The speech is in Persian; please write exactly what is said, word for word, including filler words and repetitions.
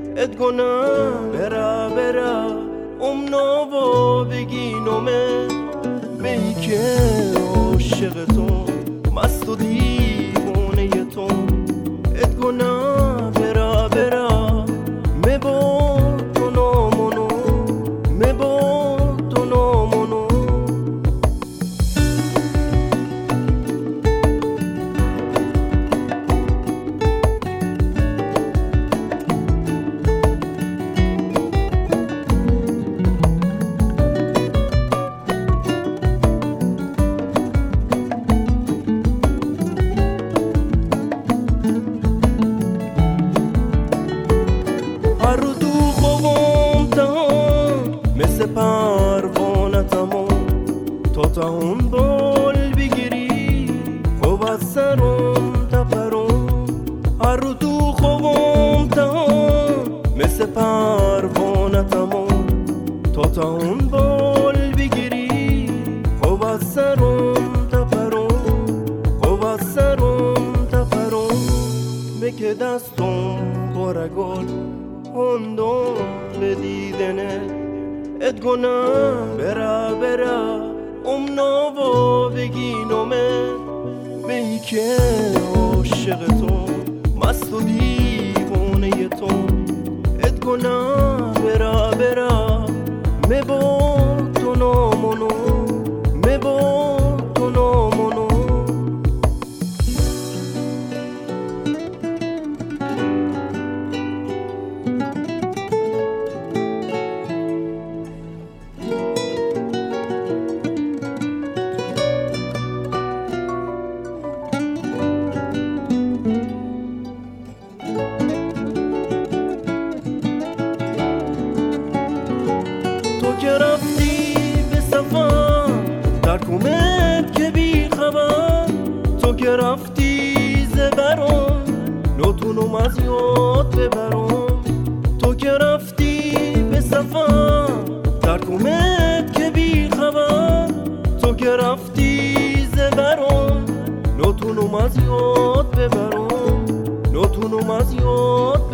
ات کنم برا برا ام نوو بگینومه به ای که عاشق تو مست و دیوانه تو ات کنم برا برا مبود تو نامونو مبود تو نامونو پروانتمو تا تا اون بال بگیری خوب از سرم تپرم هر رو تو خوبم تا مثل پروانتمو تا تا اون بال بگیری خوب از سرم تپرم خوب از سرم تپرم بکه دستم پر گل هندم به دیدنه ات کنم برا برا ام نوو بگینومه به ای که عاشق تو مست و دیوانه تو ات کنم برا برا مبود تو نامونو مبود تو نامونو که رفتی به سفر ترکومت که بی خبر تو که رفتی زبرم نتونم از یاد ببرم تو که رفتی به سفر ترکومت که بی خبر تو که رفتی زبرم نتونم از یاد ببرم نتونم از یاد